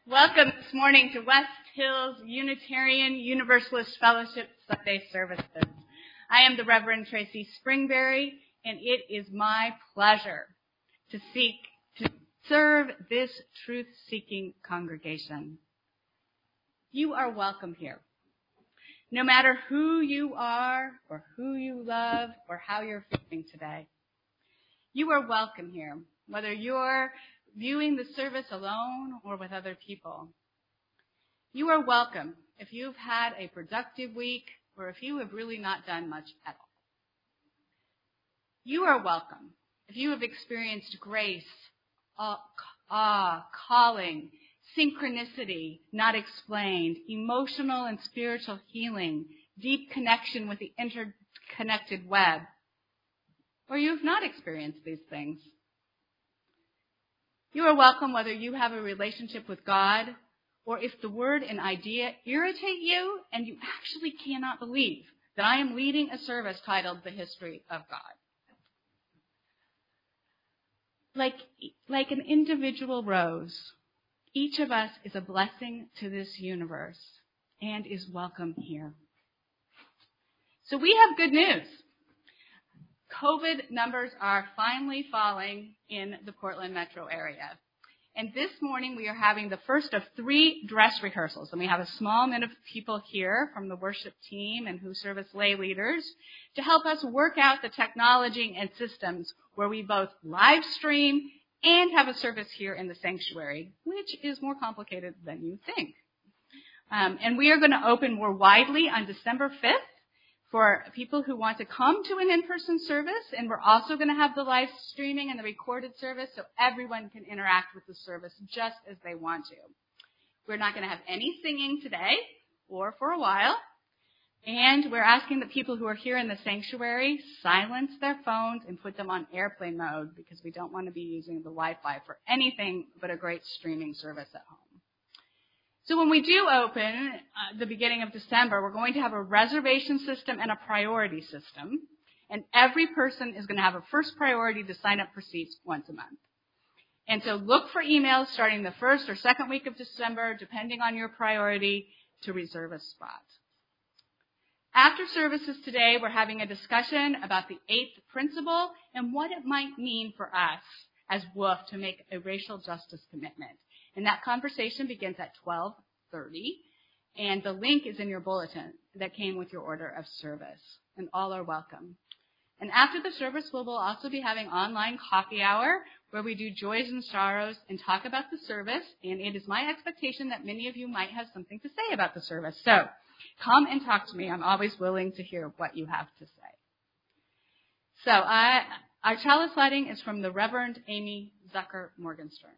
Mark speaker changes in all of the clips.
Speaker 1: Welcome this morning to West Hills Unitarian Universalist Fellowship Sunday services. I am the Reverend Tracy Springberry, and it is my pleasure to serve this truth-seeking congregation. You are welcome here. No matter who you are, or who you love, or how you're feeling today. You are welcome here, whether you're viewing the service alone or with other people. You are welcome if you've had a productive week or if you have really not done much at all. You are welcome if you have experienced grace, awe, calling, synchronicity not explained, emotional and spiritual healing, deep connection with the interconnected web, or you've not experienced these things. You are welcome whether you have a relationship with God or if the word and idea irritate you and you actually cannot believe that I am leading a service titled The History of God. Like an individual rose, each of us is a blessing to this universe and is welcome here. So we have good news. COVID numbers are finally falling in the Portland metro area. And this morning we are having the first of 3 dress rehearsals. And we have a small amount of people here from the worship team and who serve as lay leaders to help us work out the technology and systems where we both live stream and have a service here in the sanctuary, which is more complicated than you think. And we are going to open more widely on December 5th. For people who want to come to an in-person service, and we're also going to have the live streaming and the recorded service so everyone can interact with the service just as they want to. We're not going to have any singing today or for a while, and we're asking the people who are here in the sanctuary silence their phones and put them on airplane mode because we don't want to be using the Wi-Fi for anything but a great streaming service at home. So when we do open the beginning of December, we're going to have a reservation system and a priority system. And every person is going to have a first priority to sign up for seats once a month. And so look for emails starting the first or second week of December, depending on your priority, to reserve a spot. After services today, we're having a discussion about the 8th principle and what it might mean for us as WOOF to make a racial justice commitment. And that conversation begins at 12:30, and the link is in your bulletin that came with your order of service, and all are welcome. And after the service, we will also be having online coffee hour where we do joys and sorrows and talk about the service, and it is my expectation that many of you might have something to say about the service. So come and talk to me. I'm always willing to hear what you have to say. So our chalice lighting is from the Reverend Amy Zucker Morgenstern.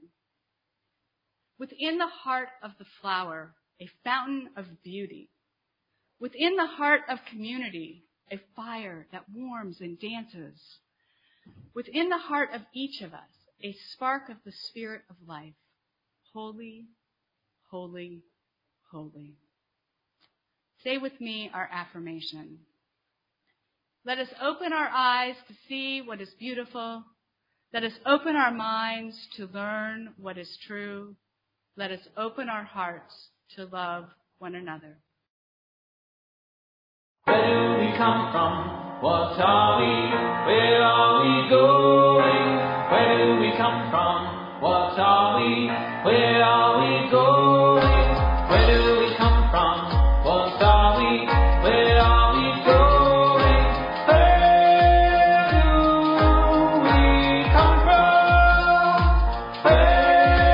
Speaker 1: Within the heart of the flower, a fountain of beauty. Within the heart of community, a fire that warms and dances. Within the heart of each of us, a spark of the spirit of life. Holy, holy, holy. Say with me our affirmation. Let us open our eyes to see what is beautiful. Let us open our minds to learn what is true. Let us open our hearts to love one another.
Speaker 2: Where do we come from? What are we? Where are we going? Where do we come from? What are we? Where are we going? Where do we come from? What are we? Where are we going? Where do we come from? Where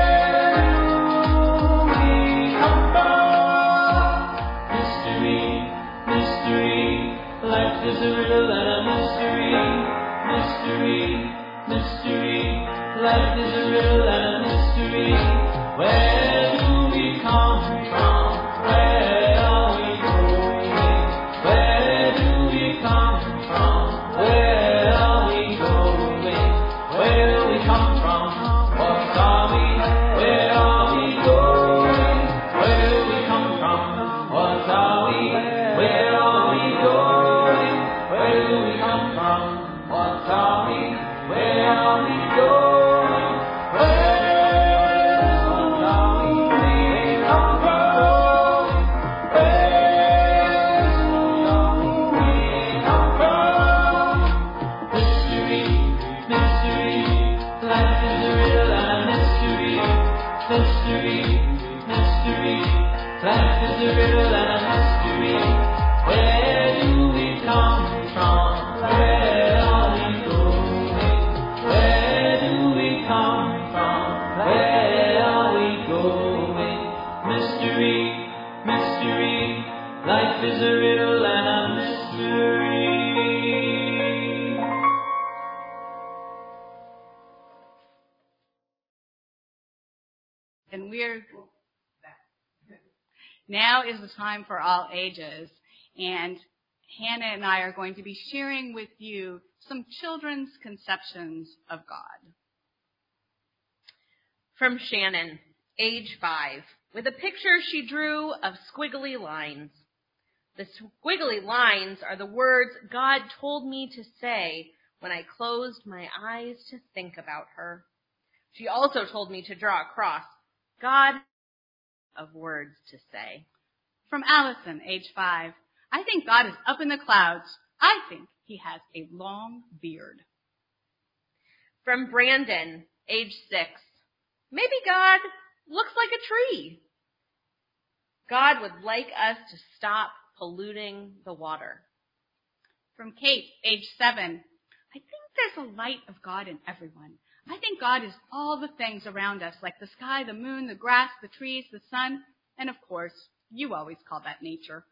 Speaker 2: is a riddle and a mystery, mystery, mystery. Life is a riddle and a mystery. Where do we Mystery, mystery, life is a riddle and a mystery. Where do we come from? Where are we going? Where do we come from? Where are we going? Mystery, mystery, life is a riddle and a mystery.
Speaker 1: And now is the time for all ages. And Hannah and I are going to be sharing with you some children's conceptions of God.
Speaker 3: From Shannon, age 5, with a picture she drew of squiggly lines. The squiggly lines are the words God told me to say when I closed my eyes to think about her. She also told me to draw a cross. God of words to say.
Speaker 1: From Allison, age 5, I think God is up in the clouds. I think he has a long beard.
Speaker 3: From Brandon, age 6, maybe God looks like a tree. God would like us to stop polluting the water.
Speaker 1: From Kate, age 7, I think there's a light of God in everyone. I think God is all the things around us, like the sky, the moon, the grass, the trees, the sun, and of course, you always call that nature.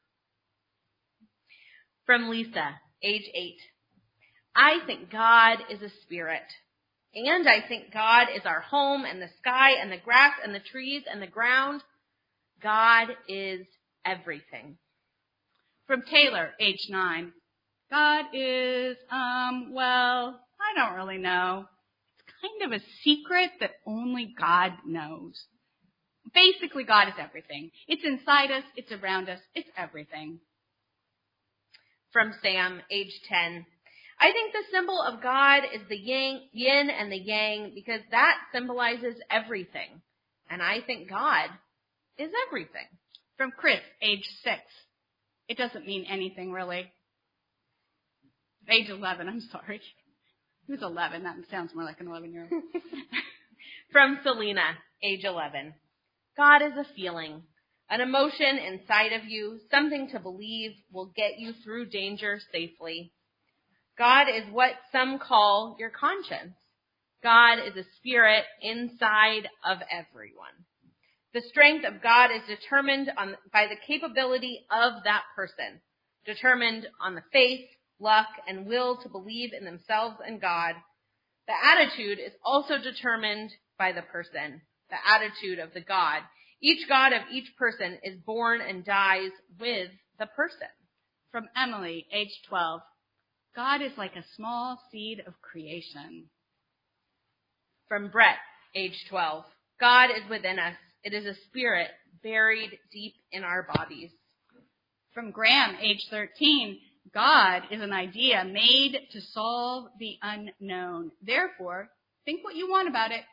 Speaker 3: From Lisa, age 8, I think God is a spirit, and I think God is our home and the sky and the grass and the trees and the ground. God is everything.
Speaker 1: From Taylor, age 9, God is, well, I don't really know. Kind of a secret that only God knows. Basically, God is everything. It's inside us, it's around us, it's everything.
Speaker 3: From Sam, age 10, I think the symbol of God is the yin and the yang because that symbolizes everything. And I think God is everything.
Speaker 1: From Chris, age 6, it doesn't mean anything really. Age 11, I'm sorry. He was 11. That sounds more like an 11-year-old.
Speaker 3: From Selena, age 11. God is a feeling, an emotion inside of you, something to believe will get you through danger safely. God is what some call your conscience. God is a spirit inside of everyone. The strength of God is determined by the capability of that person, determined on the faith, luck, and will to believe in themselves and God. The attitude is also determined by the person, the attitude of the God. Each God of each person is born and dies with the person.
Speaker 1: From Emily, age 12, God is like a small seed of creation.
Speaker 3: From Brett, age 12, God is within us. It is a spirit buried deep in our bodies.
Speaker 1: From Graham, age 13, God is an idea made to solve the unknown. Therefore, think what you want about it.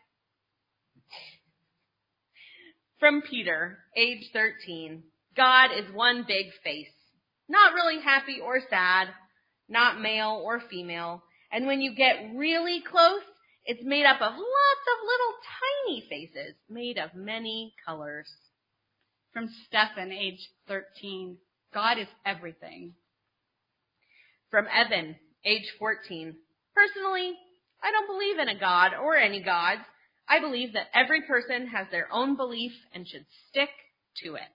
Speaker 3: From Peter, age 13, God is one big face, not really happy or sad, not male or female. And when you get really close, it's made up of lots of little tiny faces made of many colors.
Speaker 1: From Stephen, age 13, God is everything.
Speaker 3: From Evan, age 14, personally, I don't believe in a God or any gods. I believe that every person has their own belief and should stick to it.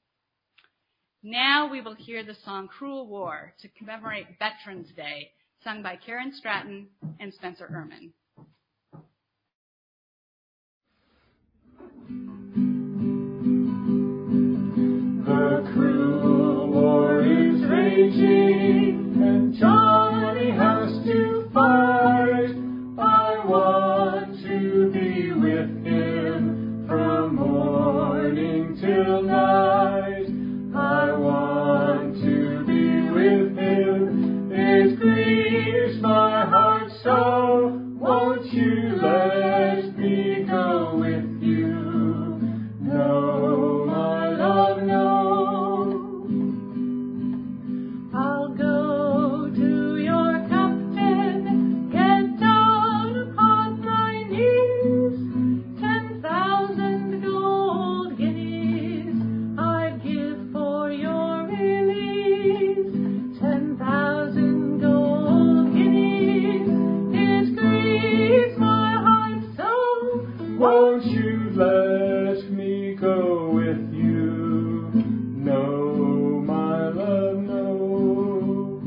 Speaker 1: Now we will hear the song Cruel War to commemorate Veterans Day, sung by Karen Stratton and Spencer Ehrman.
Speaker 4: The cruel war is raging, and Johnny has to fight. I want to be with him from morning till night. I want to be with him. It grieves my heart so. Won't you let me go with you? No, my love, no. I'll go to your captain, get down upon my knees. 10,000 go with you. No, my love, no.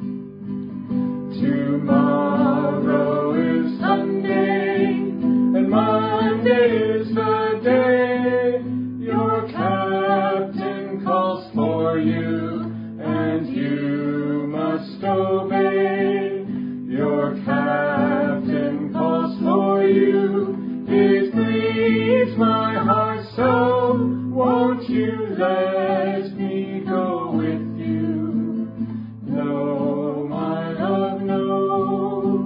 Speaker 4: Tomorrow is Sunday, and Monday is the day. Your captain calls for you, and you must obey. Your captain calls for you. It grieves my heart so. Won't you let me go with you? No, my love, no.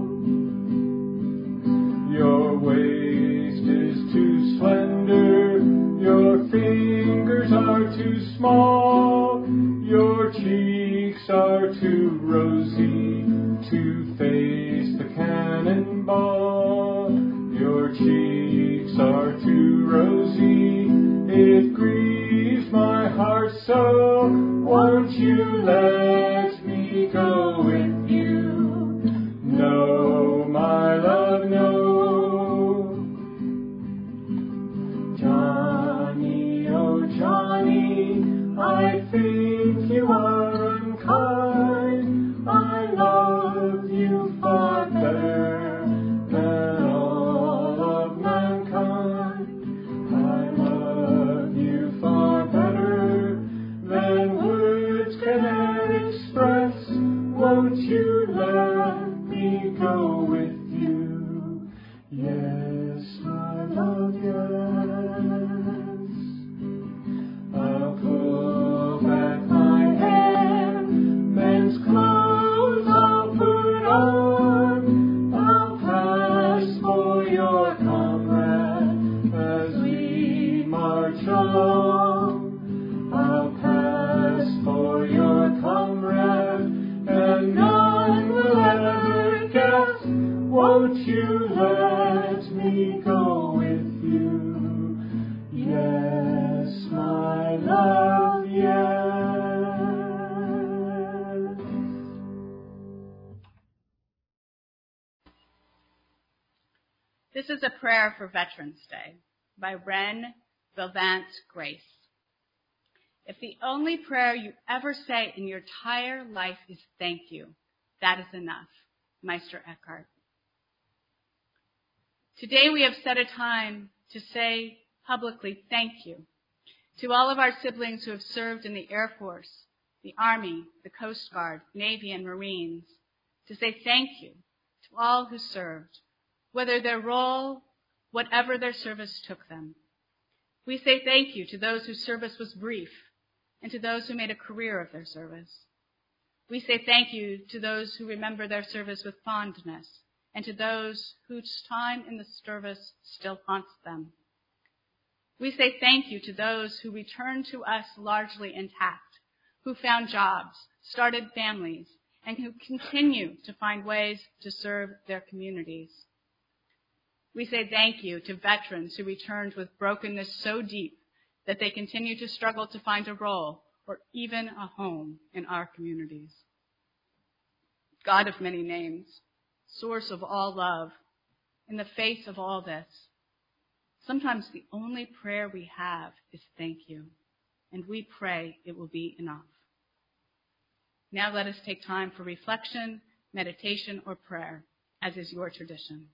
Speaker 4: Your waist is too slender. Your fingers are too small. Your cheeks are too rosy to face the cannonball. Your cheeks are too rosy. It grieves my heart so. Won't you let me go with you? No, my love, no. Johnny, oh Johnny, I think you are unkind. I love you far better than all of mankind. I love you far better than words can ever express. Won't you let me go with you? Yes, my love, yes. I'll pull back my hair, men's clothes I'll put on. I'll pass for your comrade as we march along. I'll pass for your comrade, and none will ever guess. Won't you let me go with you? Yes, my love, yes.
Speaker 1: This is a prayer for Veterans Day by Ren Vilvant Grace. If the only prayer you ever say in your entire life is thank you, that is enough. Meister Eckhart. Today we have set a time to say publicly thank you to all of our siblings who have served in the Air Force, the Army, the Coast Guard, Navy, and Marines, to say thank you to all who served, whether their role, whatever their service took them. We say thank you to those whose service was brief and to those who made a career of their service. We say thank you to those who remember their service with fondness and to those whose time in the service still haunts them. We say thank you to those who return to us largely intact, who found jobs, started families, and who continue to find ways to serve their communities. We say thank you to veterans who returned with brokenness so deep that they continue to struggle to find a role or even a home in our communities. God of many names, source of all love, in the face of all this, sometimes the only prayer we have is thank you, and we pray it will be enough. Now let us take time for reflection, meditation, or prayer, as is your tradition.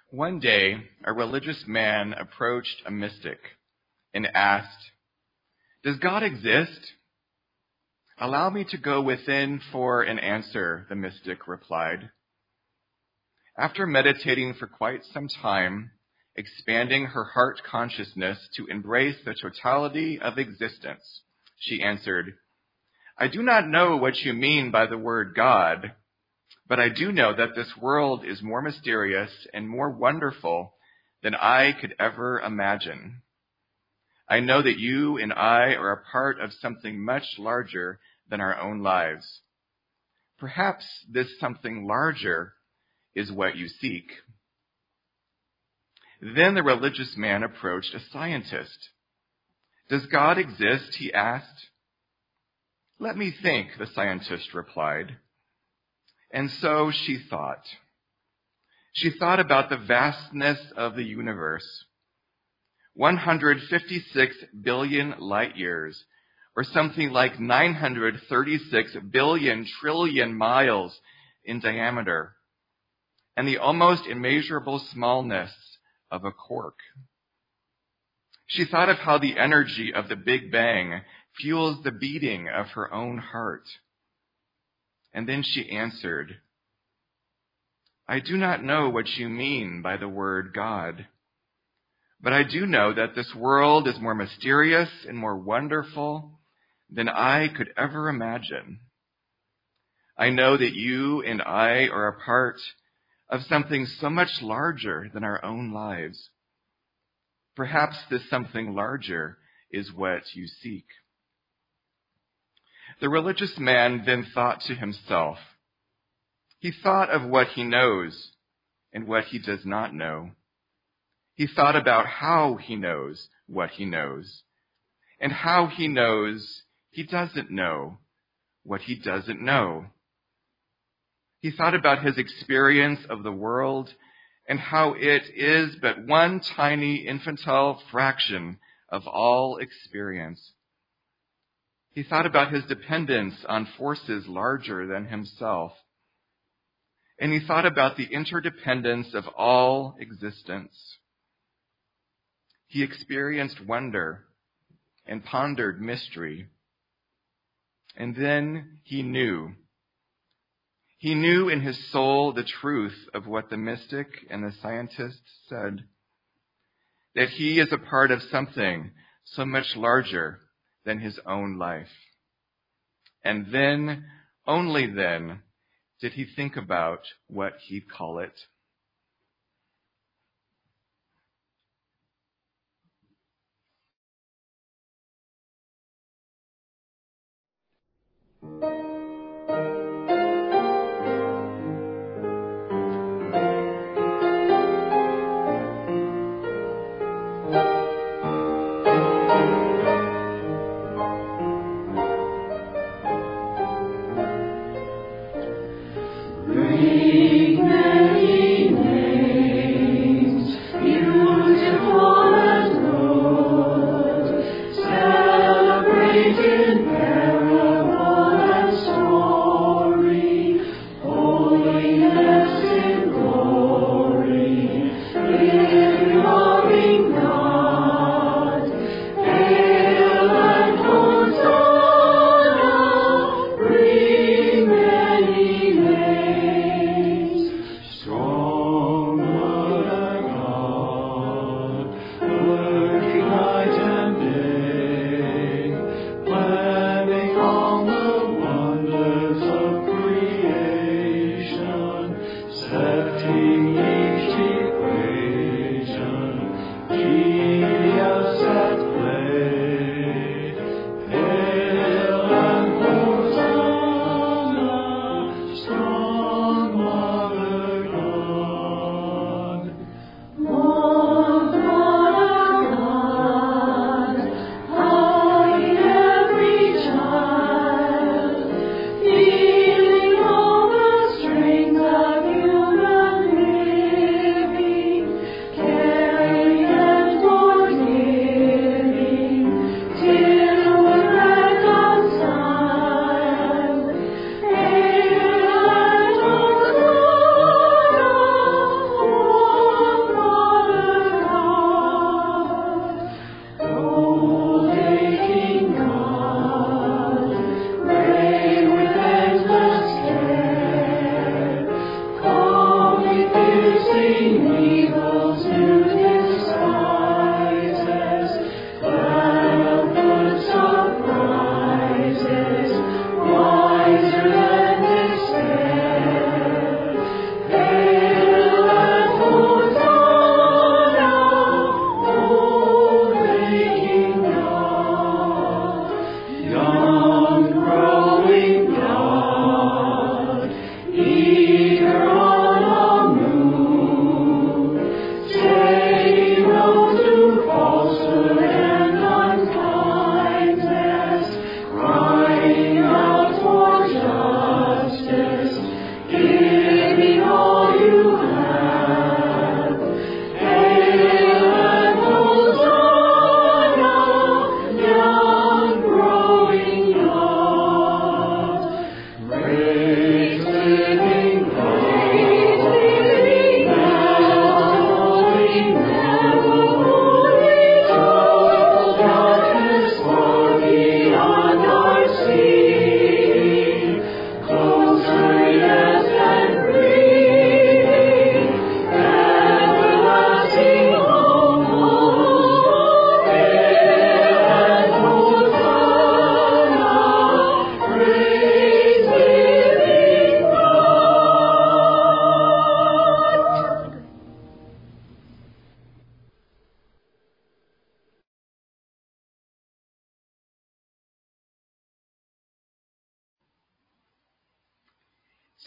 Speaker 5: One day, a religious man approached a mystic and asked, "Does God exist?" "Allow me to go within for an answer," the mystic replied. After meditating for quite some time, expanding her heart consciousness to embrace the totality of existence, she answered, "I do not know what you mean by the word God, but I do know that this world is more mysterious and more wonderful than I could ever imagine. I know that you and I are a part of something much larger than our own lives. Perhaps this something larger is what you seek." Then the religious man approached a scientist. "Does God exist?" he asked. "Let me think," the scientist replied. And so she thought. She thought about the vastness of the universe. 156 billion light years, or something like 936 billion trillion miles in diameter, and the almost immeasurable smallness of a quark. She thought of how the energy of the Big Bang fuels the beating of her own heart. And then she answered, "I do not know what you mean by the word God, but I do know that this world is more mysterious and more wonderful than I could ever imagine. I know that you and I are a part of something so much larger than our own lives. Perhaps this something larger is what you seek." The religious man then thought to himself. He thought of what he knows and what he does not know. He thought about how he knows what he knows, and how he knows he doesn't know what he doesn't know. He thought about his experience of the world and how it is but one tiny infantile fraction of all experience. He thought about his dependence on forces larger than himself. And he thought about the interdependence of all existence. He experienced wonder and pondered mystery. And then he knew. He knew in his soul the truth of what the mystic and the scientist said, that he is a part of something so much larger than his own life. And then, only then, did he think about what he'd call it.
Speaker 4: Celebrated, parable and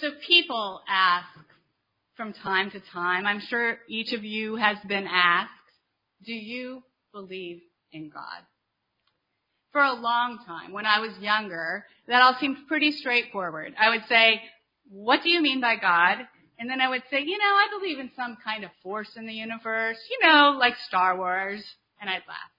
Speaker 1: So people ask from time to time, I'm sure each of you has been asked, do you believe in God? For a long time, when I was younger, that all seemed pretty straightforward. I would say, what do you mean by God? And then I would say, I believe in some kind of force in the universe, like Star Wars. And I'd laugh.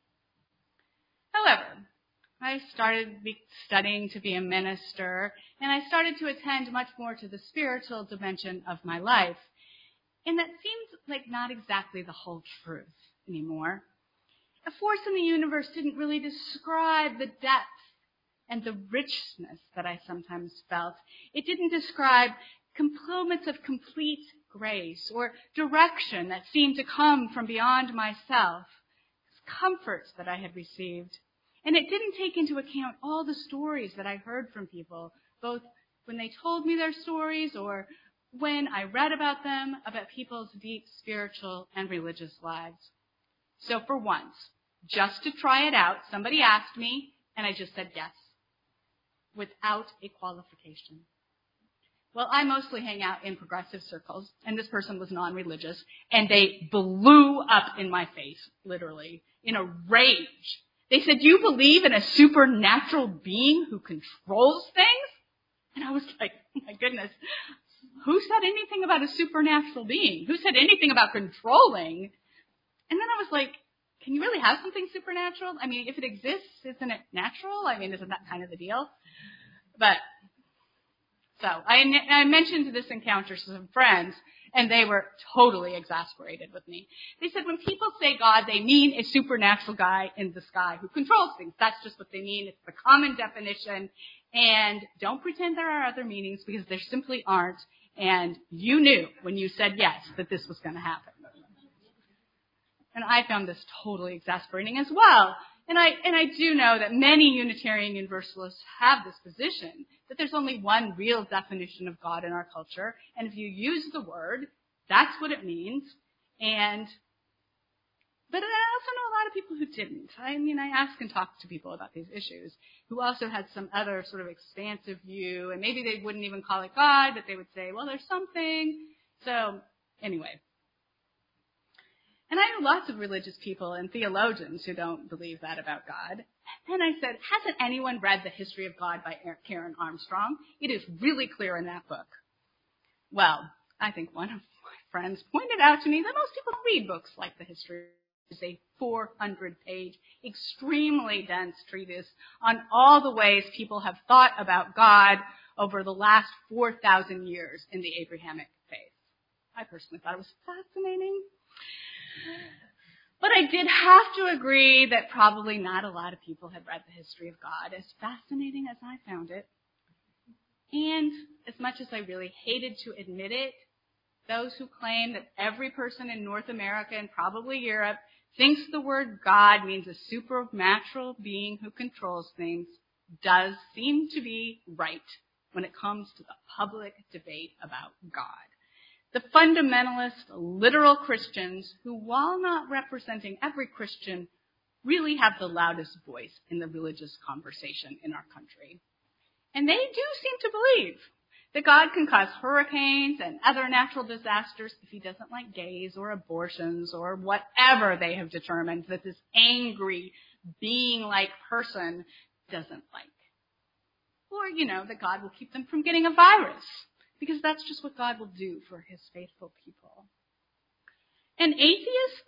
Speaker 1: However, I started studying to be a minister, and I started to attend much more to the spiritual dimension of my life. And that seemed like not exactly the whole truth anymore. A force in the universe didn't really describe the depth and the richness that I sometimes felt. It didn't describe moments of complete grace or direction that seemed to come from beyond myself, comforts that I had received. And it didn't take into account all the stories that I heard from people, both when they told me their stories or when I read about them, about people's deep spiritual and religious lives. So for once, just to try it out, somebody asked me, and I just said yes, without a qualification. Well, I mostly hang out in progressive circles, and this person was non-religious, and they blew up in my face, literally, in a rage. They said, you believe in a supernatural being who controls things? And I was like, oh my goodness, who said anything about a supernatural being? Who said anything about controlling? And then I was like, can you really have something supernatural? I mean, if it exists, isn't it natural? I mean, isn't that kind of the deal? But, so, I mentioned this encounter to some friends, and they were totally exasperated with me. They said when people say God, they mean a supernatural guy in the sky who controls things. That's just what they mean. It's the common definition. And don't pretend there are other meanings, because there simply aren't. And you knew when you said yes that this was going to happen. And I found this totally exasperating as well. And I do know that many Unitarian Universalists have this position, that there's only one real definition of God in our culture. And if you use the word, that's what it means. But I also know a lot of people who didn't. I mean, I ask and talk to people about these issues who also had some other sort of expansive view. And maybe they wouldn't even call it God, but they would say, well, there's something. So anyway. And I know lots of religious people and theologians who don't believe that about God. And I said, hasn't anyone read The History of God by Karen Armstrong? It is really clear in that book. Well, I think one of my friends pointed out to me that most people don't read books like The History. It's a 400-page, extremely dense treatise on all the ways people have thought about God over the last 4,000 years in the Abrahamic faith. I personally thought it was fascinating. But I did have to agree that probably not a lot of people had read The History of God, as fascinating as I found it. And as much as I really hated to admit it, those who claim that every person in North America and probably Europe thinks the word God means a supernatural being who controls things does seem to be right when it comes to the public debate about God. The fundamentalist, literal Christians who, while not representing every Christian, really have the loudest voice in the religious conversation in our country. And they do seem to believe that God can cause hurricanes and other natural disasters if he doesn't like gays or abortions or whatever they have determined that this angry, being-like person doesn't like. Or, that God will keep them from getting a virus, because that's just what God will do for his faithful people. And atheists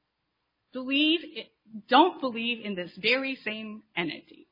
Speaker 1: don't believe in this very same entity.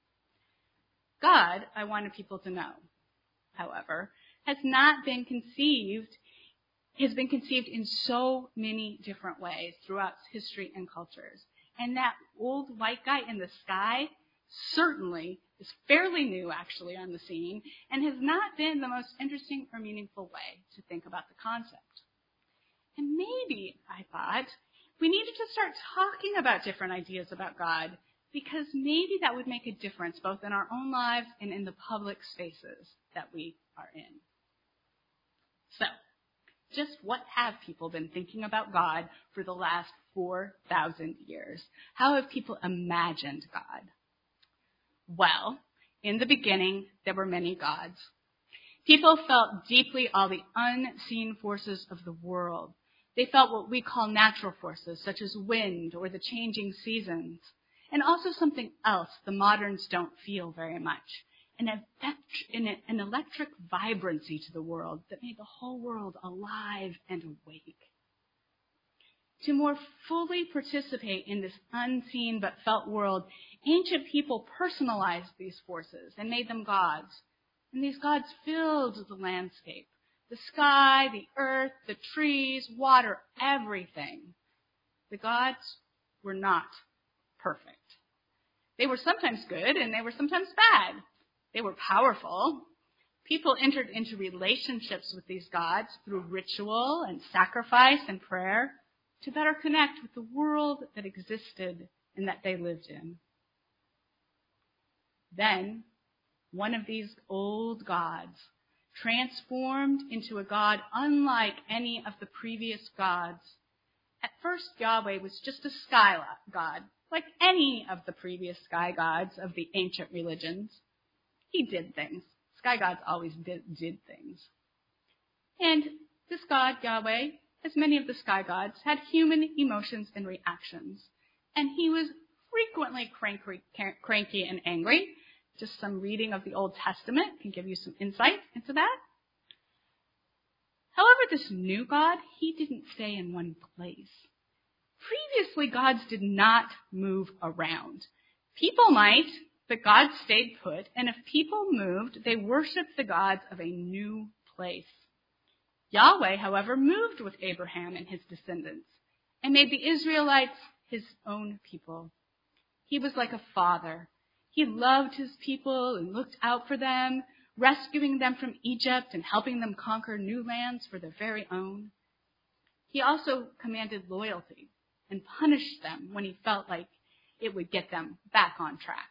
Speaker 1: God, I wanted people to know, however, has been conceived in so many different ways throughout history and cultures. And that old white guy in the sky certainly is fairly new, actually, on the scene, and has not been the most interesting or meaningful way to think about the concept. And maybe, I thought, we needed to start talking about different ideas about God, because maybe that would make a difference both in our own lives and in the public spaces that we are in. So, just what have people been thinking about God for the last 4,000 years? How have people imagined God? Well, in the beginning, there were many gods. People felt deeply all the unseen forces of the world. They felt what we call natural forces, such as wind or the changing seasons, and also something else the moderns don't feel very much, an electric vibrancy to the world that made the whole world alive and awake. To more fully participate in this unseen but felt world, ancient people personalized these forces and made them gods. And these gods filled the landscape, the sky, the earth, the trees, water, everything. The gods were not perfect. They were sometimes good and they were sometimes bad. They were powerful. People entered into relationships with these gods through ritual and sacrifice and prayer to better connect with the world that existed and that they lived in. Then, one of these old gods transformed into a god unlike any of the previous gods. At first, Yahweh was just a sky god, like any of the previous sky gods of the ancient religions. He did things. Sky gods always did things. And this god, Yahweh, as many of the sky gods, had human emotions and reactions. And he was frequently cranky and angry. Just some reading of the Old Testament can give you some insight into that. However, this new God, he didn't stay in one place. Previously, gods did not move around. People might, but God stayed put, and if people moved, they worshipped the gods of a new place. Yahweh, however, moved with Abraham and his descendants and made the Israelites his own people. He was like a father. He loved his people and looked out for them, rescuing them from Egypt and helping them conquer new lands for their very own. He also commanded loyalty and punished them when he felt like it would get them back on track.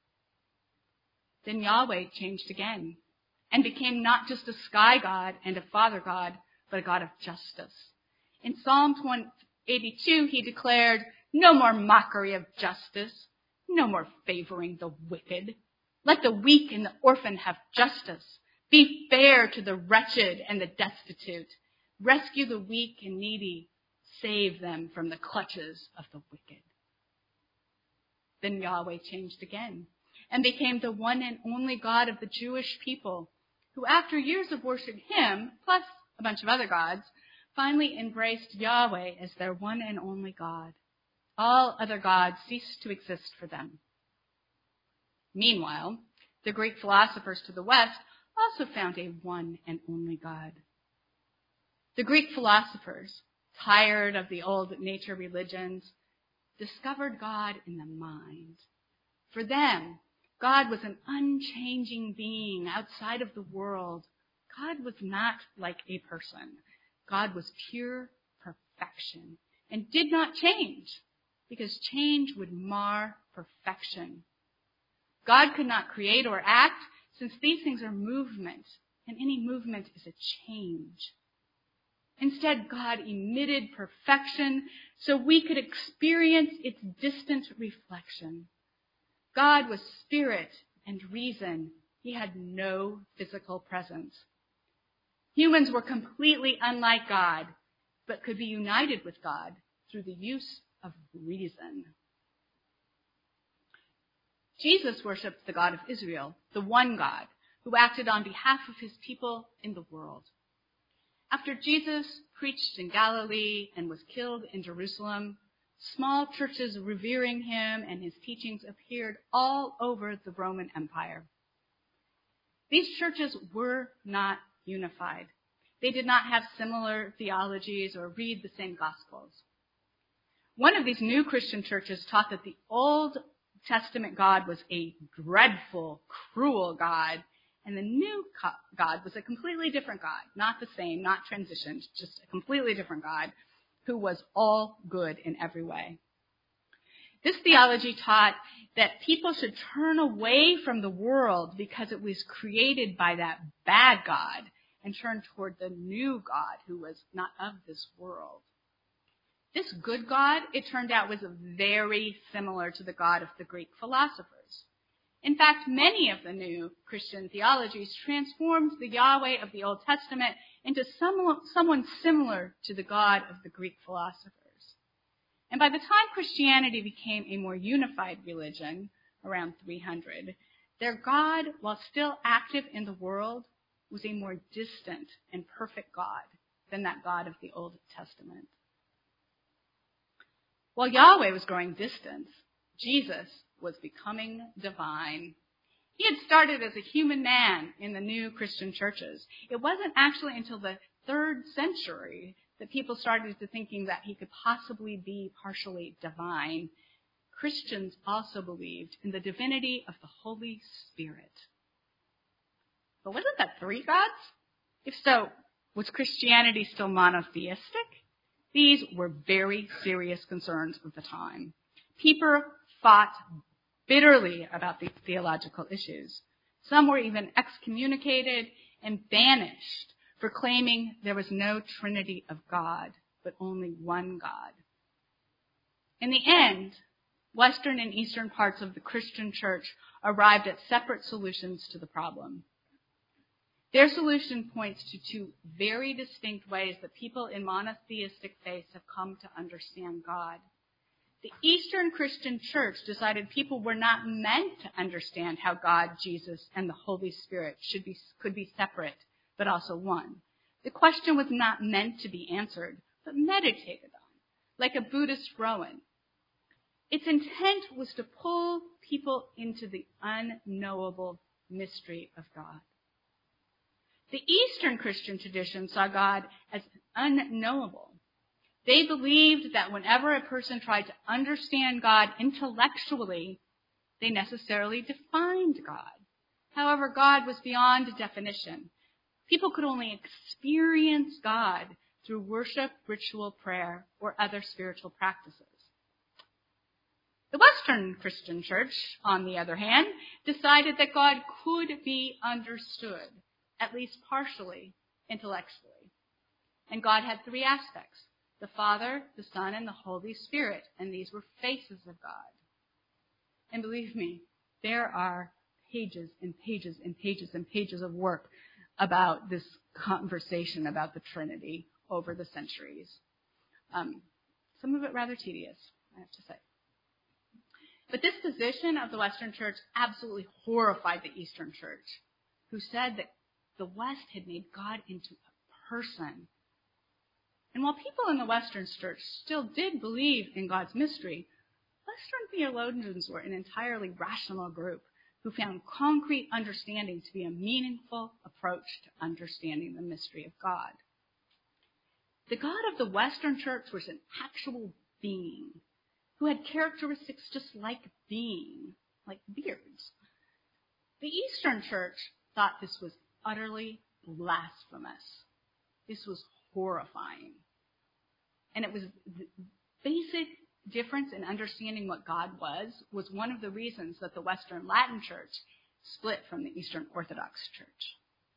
Speaker 1: Then Yahweh changed again and became not just a sky god and a father god, but a God of justice. In Psalm 82, he declared, "No more mockery of justice. No more favoring the wicked. Let the weak and the orphan have justice. Be fair to the wretched and the destitute. Rescue the weak and needy. Save them from the clutches of the wicked." Then Yahweh changed again and became the one and only God of the Jewish people, who after years of worshiping him, plus a bunch of other gods, finally embraced Yahweh as their one and only God. All other gods ceased to exist for them. Meanwhile, the Greek philosophers to the west also found a one and only God. The Greek philosophers, tired of the old nature religions, discovered God in the mind. For them, God was an unchanging being outside of the world. God was not like a person. God was pure perfection and did not change, because change would mar perfection. God could not create or act, since these things are movement, and any movement is a change. Instead, God emitted perfection so we could experience its distant reflection. God was spirit and reason. He had no physical presence. Humans were completely unlike God, but could be united with God through the use of reason. Jesus worshipped the God of Israel, the one God, who acted on behalf of his people in the world. After Jesus preached in Galilee and was killed in Jerusalem, small churches revering him and his teachings appeared all over the Roman Empire. These churches were not unified. They did not have similar theologies or read the same Gospels. One of these new Christian churches taught that the Old Testament God was a dreadful, cruel God, and the new God was a completely different God, not the same, not transitioned, just a completely different God who was all good in every way. This theology taught that people should turn away from the world because it was created by that bad God and turn toward the new God who was not of this world. This good God, it turned out, was very similar to the God of the Greek philosophers. In fact, many of the new Christian theologies transformed the Yahweh of the Old Testament into someone similar to the God of the Greek philosophers. And by the time Christianity became a more unified religion, around 300, their God, while still active in the world, was a more distant and perfect God than that God of the Old Testament. While Yahweh was growing distant, Jesus was becoming divine. He had started as a human man in the new Christian churches. It wasn't actually until the 3rd century that people started to thinking that he could possibly be partially divine. Christians also believed in the divinity of the Holy Spirit. But wasn't that 3 gods? If so, was Christianity still monotheistic? These were very serious concerns of the time. People fought bitterly about these theological issues. Some were even excommunicated and banished for claiming there was no Trinity of God, but only one God. In the end, Western and Eastern parts of the Christian church arrived at separate solutions to the problem. Their solution points to 2 very distinct ways that people in monotheistic faiths have come to understand God. The Eastern Christian church decided people were not meant to understand how God, Jesus, and the Holy Spirit could be separate, but also one. The question was not meant to be answered, but meditated on, like a Buddhist rowan. Its intent was to pull people into the unknowable mystery of God. The Eastern Christian tradition saw God as unknowable. They believed that whenever a person tried to understand God intellectually, they necessarily defined God. However, God was beyond definition. People could only experience God through worship, ritual, prayer, or other spiritual practices. The Western Christian church, on the other hand, decided that God could be understood, at least partially, intellectually. And God had 3 aspects: the Father, the Son, and the Holy Spirit, and these were faces of God. And believe me, there are pages and pages and pages and pages of work about this conversation about the Trinity over the centuries. Some of it rather tedious, I have to say. But this position of the Western church absolutely horrified the Eastern church, who said that the West had made God into a person. And while people in the Western church still did believe in God's mystery, Western theologians were an entirely rational group who found concrete understanding to be a meaningful approach to understanding the mystery of God. The God of the Western church was an actual being who had characteristics just like being, like beards. The Eastern church thought this was utterly blasphemous. This was horrifying. And it was the basic difference in understanding what God was one of the reasons that the Western Latin church split from the Eastern Orthodox church.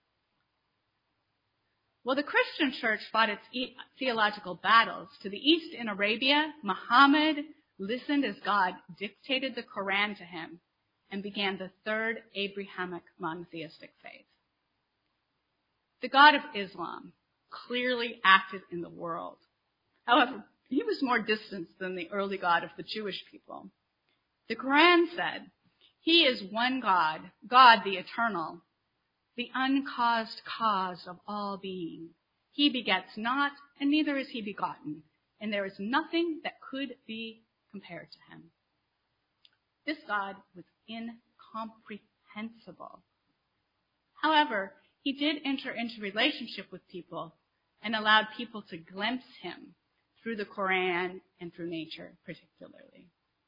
Speaker 1: While the Christian church fought its theological battles, to the east in Arabia, Muhammad listened as God dictated the Quran to him and began the 3rd Abrahamic monotheistic faith. The God of Islam clearly acted in the world. However, he was more distant than the early God of the Jewish people. The Quran said, "He is one God, God the eternal, the uncaused cause of all being. He begets not, and neither is he begotten, and there is nothing that could be compared to him." This God was incomprehensible. However, he did enter into relationship with people and allowed people to glimpse him through the Quran and through nature particularly.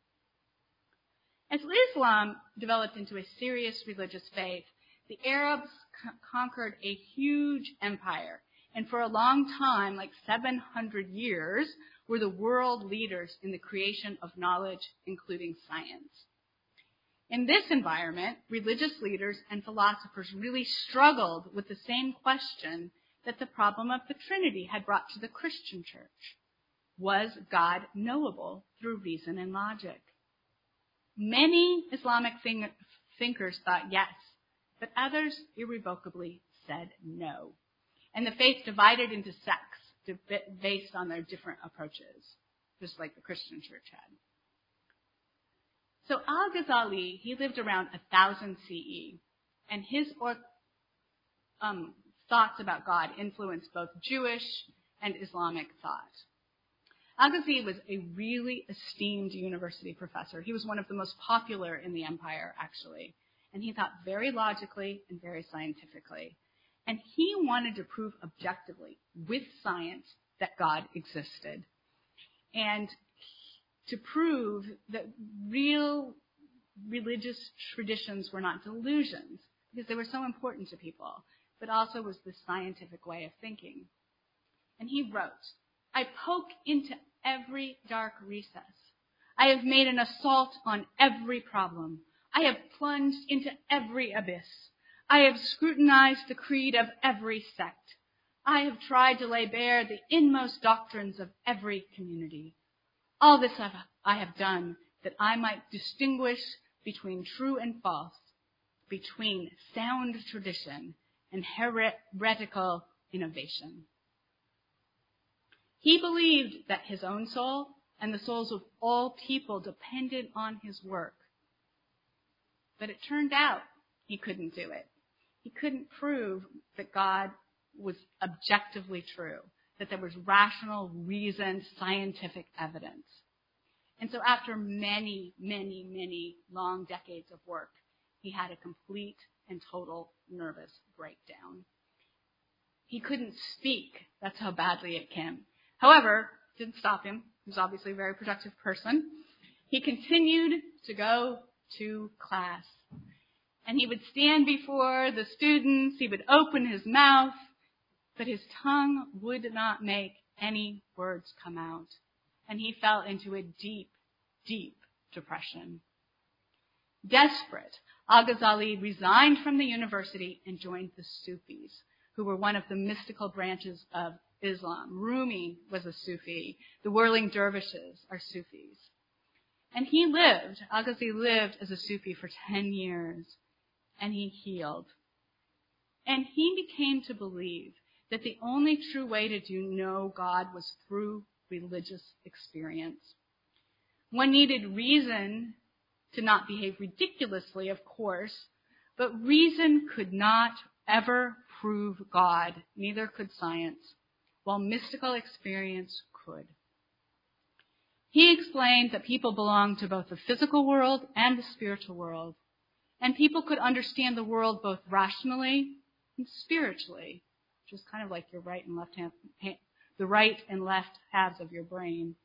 Speaker 1: As Islam developed into a serious religious faith, the Arabs conquered a huge empire, and for a long time, like 700 years, were the world leaders in the creation of knowledge, including science. In this environment, religious leaders and philosophers really struggled with the same question that the problem of the Trinity had brought to the Christian church. Was God knowable through reason and logic? Many Islamic thinkers thought yes, but others irrevocably said no. And the faith divided into sects based on their different approaches, just like the Christian church had. So Al-Ghazali, he lived around 1000 CE, and his thoughts about God influenced both Jewish and Islamic thought. Al-Ghazali was a really esteemed university professor. He was one of the most popular in the empire, actually. And he thought very logically and very scientifically. And he wanted to prove objectively, with science, that God existed. And to prove that real religious traditions were not delusions, because they were so important to people, but also was the scientific way of thinking. And he wrote, "I poke into every dark recess. I have made an assault on every problem. I have plunged into every abyss. I have scrutinized the creed of every sect. I have tried to lay bare the inmost doctrines of every community. All this I have done that I might distinguish between true and false, between sound tradition and heretical innovation." He believed that his own soul and the souls of all people depended on his work. But it turned out he couldn't do it. He couldn't prove that God was objectively true, that there was rational, reasoned, scientific evidence. And so after many, many, many long decades of work, he had a complete and total nervous breakdown. He couldn't speak. That's how badly it came. However, it didn't stop him. He was obviously a very productive person. He continued to go to class. And he would stand before the students. He would open his mouth, but his tongue would not make any words come out. And he fell into a deep, deep depression. Desperate, Al-Ghazali resigned from the university and joined the Sufis, who were one of the mystical branches of Islam. Rumi was a Sufi. The whirling dervishes are Sufis. And Al-Ghazali lived as a Sufi for 10 years, and he healed. And he became to believe that the only true way to know God was through religious experience. One needed reason to not behave ridiculously, of course, but reason could not ever prove God, neither could science, while mystical experience could. He explained that people belong to both the physical world and the spiritual world, and people could understand the world both rationally and spiritually, which is kind of like your right and left hand, the right and left halves of your brain.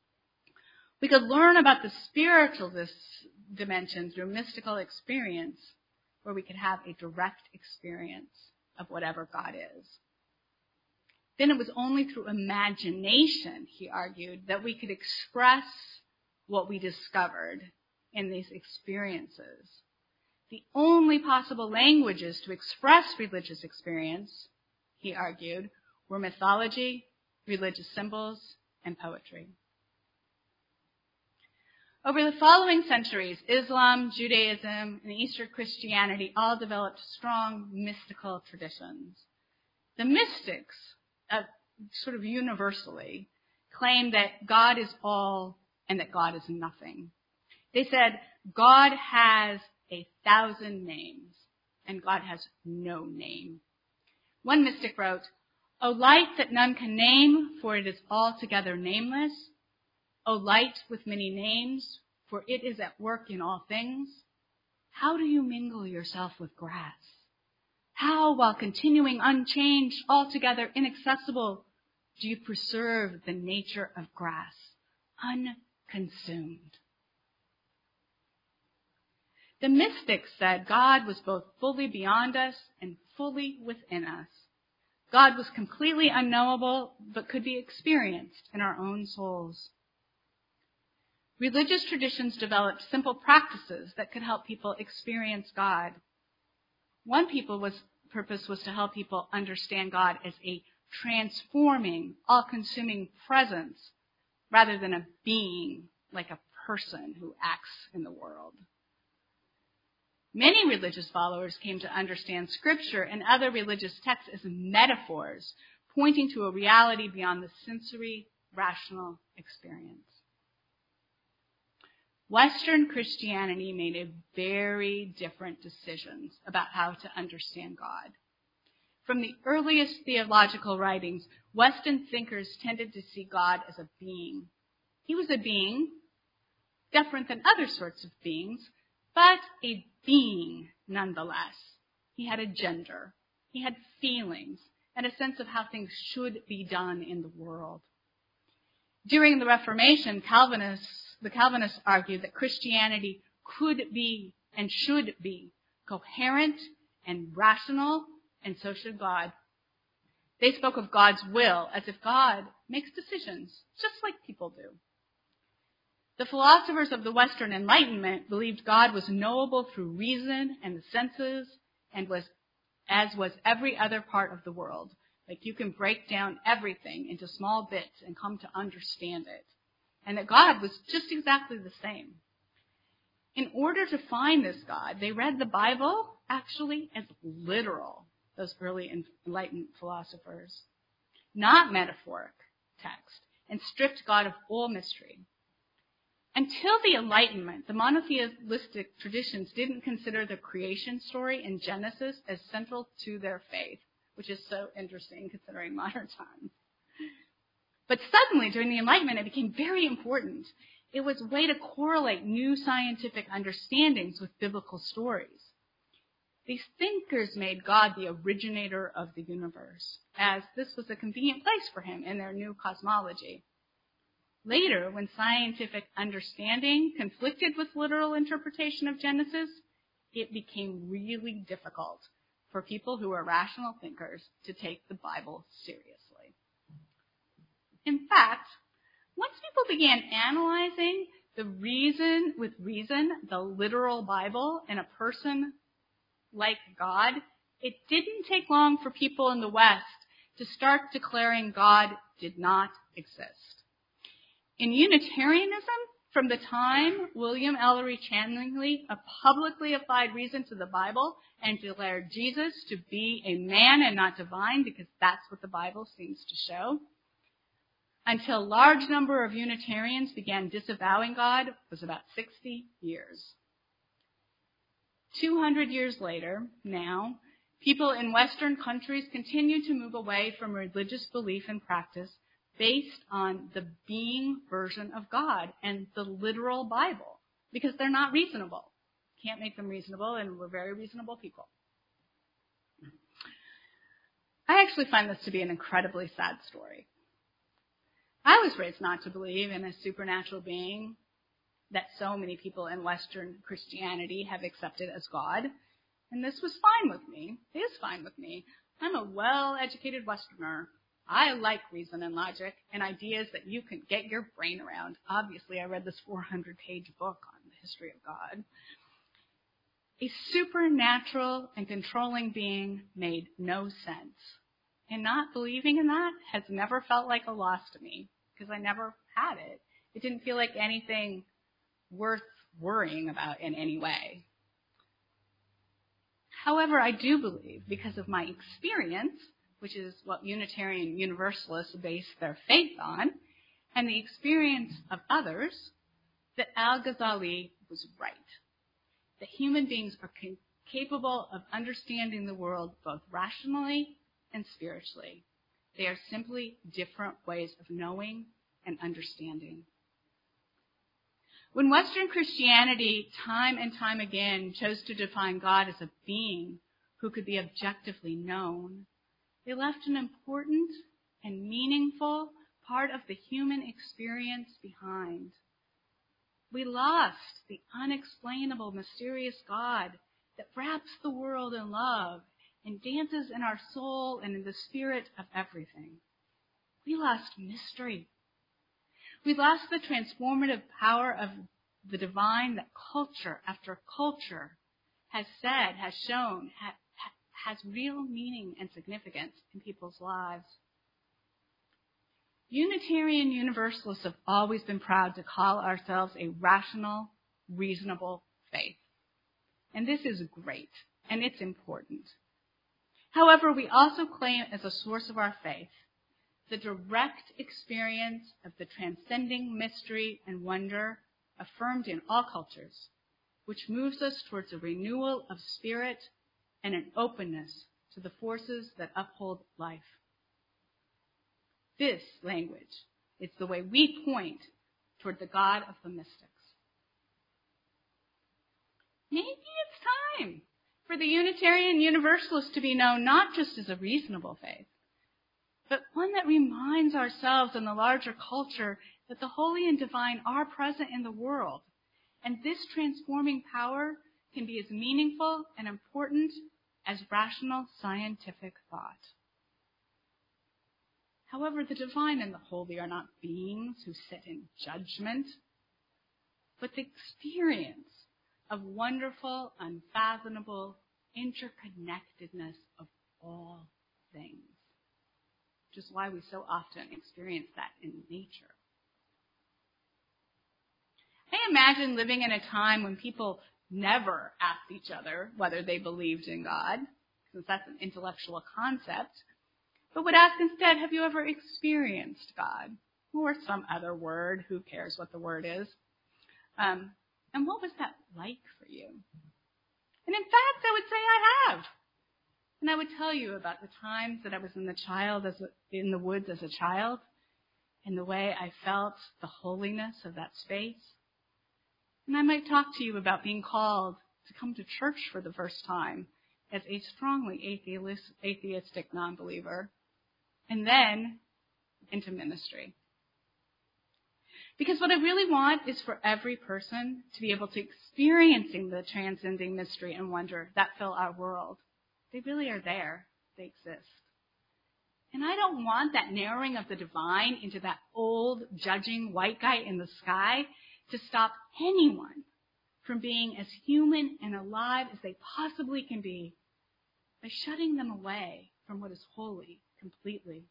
Speaker 1: We could learn about the spiritual dimension through mystical experience, where we could have a direct experience of whatever God is. Then it was only through imagination, he argued, that we could express what we discovered in these experiences. The only possible languages to express religious experience, he argued, were mythology, religious symbols, and poetry. Over the following centuries, Islam, Judaism, and Eastern Christianity all developed strong mystical traditions. The mystics, sort of universally, claimed that God is all and that God is nothing. They said God has 1,000 names and God has no name. One mystic wrote, "O light that none can name, for it is altogether nameless. O light with many names, for it is at work in all things. How do you mingle yourself with grass? How, while continuing unchanged, altogether inaccessible, do you preserve the nature of grass, unconsumed?" The mystics said God was both fully beyond us and fully within us. God was completely unknowable, but could be experienced in our own souls. Religious traditions developed simple practices that could help people experience God. One purpose was to help people understand God as a transforming, all-consuming presence, rather than a being, like a person who acts in the world. Many religious followers came to understand Scripture and other religious texts as metaphors, pointing to a reality beyond the sensory, rational experience. Western Christianity made a very different decisions about how to understand God. From the earliest theological writings, Western thinkers tended to see God as a being. He was a being, different than other sorts of beings, but a being nonetheless. He had a gender. He had feelings and a sense of how things should be done in the world. During the Reformation, the Calvinists argued that Christianity could be and should be coherent and rational, and so should God. They spoke of God's will as if God makes decisions, just like people do. The philosophers of the Western Enlightenment believed God was knowable through reason and the senses, and as was every other part of the world. Like you can break down everything into small bits and come to understand it. And that God was just exactly the same. In order to find this God, they read the Bible actually as literal, those early enlightened philosophers, not metaphoric text, and stripped God of all mystery. Until the Enlightenment, the monotheistic traditions didn't consider the creation story in Genesis as central to their faith, which is so interesting considering modern times. But suddenly, during the Enlightenment, it became very important. It was a way to correlate new scientific understandings with biblical stories. These thinkers made God the originator of the universe, as this was a convenient place for him in their new cosmology. Later, when scientific understanding conflicted with literal interpretation of Genesis, it became really difficult for people who were rational thinkers to take the Bible seriously. In fact, once people began analyzing the literal Bible and a person like God, it didn't take long for people in the West to start declaring God did not exist. In Unitarianism, from the time William Ellery Channing publicly applied reason to the Bible and declared Jesus to be a man and not divine, because that's what the Bible seems to show, until a large number of Unitarians began disavowing God, was about 60 years. 200 years later, now, people in Western countries continue to move away from religious belief and practice based on the being version of God and the literal Bible, because they're not reasonable. Can't make them reasonable, and we're very reasonable people. I actually find this to be an incredibly sad story. I was raised not to believe in a supernatural being that so many people in Western Christianity have accepted as God, and this was fine with me. It is fine with me. I'm a well-educated Westerner. I like reason and logic and ideas that you can get your brain around. Obviously, I read this 400-page book on the history of God. A supernatural and controlling being made no sense. And not believing in that has never felt like a loss to me, because I never had it. It didn't feel like anything worth worrying about in any way. However, I do believe, because of my experience, which is what Unitarian Universalists base their faith on, and the experience of others, that Al-Ghazali was right. That human beings are capable of understanding the world both rationally and spiritually. They are simply different ways of knowing and understanding. When Western Christianity, time and time again, chose to define God as a being who could be objectively known, they left an important and meaningful part of the human experience behind. We lost the unexplainable, mysterious God that wraps the world in love and dances in our soul and in the spirit of everything. We lost mystery. We lost the transformative power of the divine that culture after culture has said, has shown, has real meaning and significance in people's lives. Unitarian Universalists have always been proud to call ourselves a rational, reasonable faith. And this is great, and it's important. However, we also claim as a source of our faith the direct experience of the transcending mystery and wonder affirmed in all cultures, which moves us towards a renewal of spirit and an openness to the forces that uphold life. This language is the way we point toward the God of the mystics. Maybe it's time for the Unitarian Universalist to be known not just as a reasonable faith, but one that reminds ourselves and the larger culture that the holy and divine are present in the world, and this transforming power can be as meaningful and important as rational scientific thought. However, the divine and the holy are not beings who sit in judgment, but the experience of wonderful, unfathomable interconnectedness of all things, which is why we so often experience that in nature. I imagine living in a time when people never asked each other whether they believed in God, since that's an intellectual concept, but would ask instead, have you ever experienced God? Or some other word, who cares what the word is? And what was that like for you? And in fact, I would say I have. And I would tell you about the times that I was in the woods as a child, and the way I felt the holiness of that space. And I might talk to you about being called to come to church for the first time as a strongly atheistic non-believer, and then into ministry. Because what I really want is for every person to be able to experiencing the transcending mystery and wonder that fill our world. They really are there. They exist. And I don't want that narrowing of the divine into that old, judging white guy in the sky to stop anyone from being as human and alive as they possibly can be by shutting them away from what is holy completely.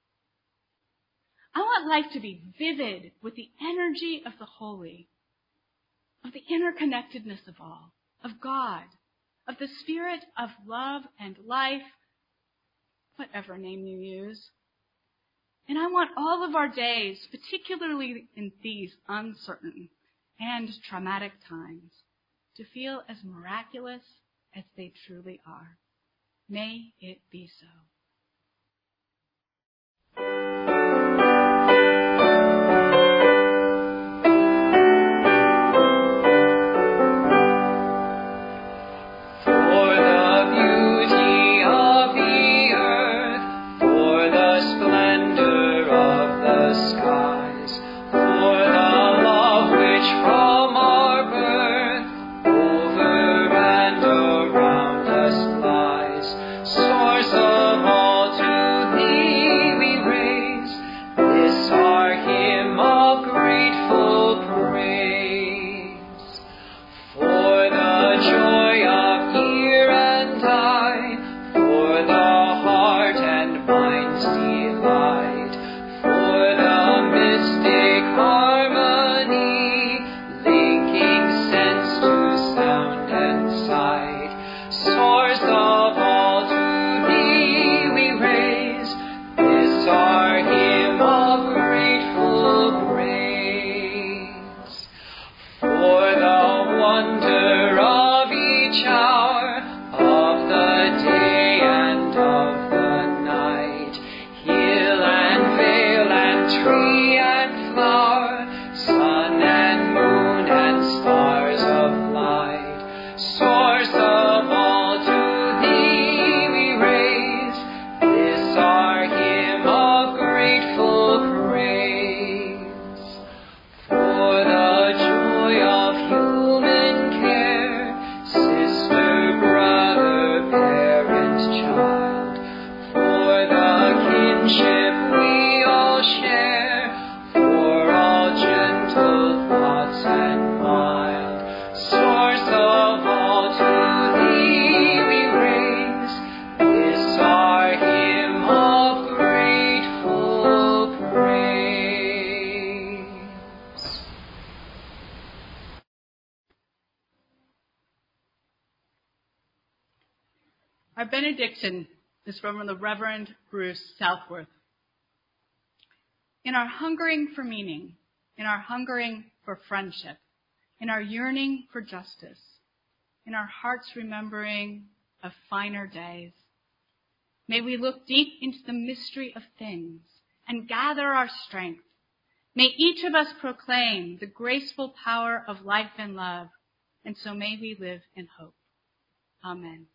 Speaker 1: I want life to be vivid with the energy of the holy, of the interconnectedness of all, of God, of the spirit of love and life, whatever name you use. And I want all of our days, particularly in these uncertain and traumatic times, to feel as miraculous as they truly are. May it be so.
Speaker 4: Source of
Speaker 1: Our benediction is from the Reverend Bruce Southworth. In our hungering for meaning, in our hungering for friendship, in our yearning for justice, in our hearts remembering of finer days, may we look deep into the mystery of things and gather our strength. May each of us proclaim the graceful power of life and love, and so may we live in hope. Amen.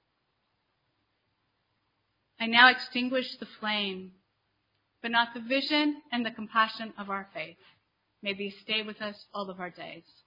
Speaker 1: I now extinguish the flame, but not the vision and the compassion of our faith. May these stay with us all of our days.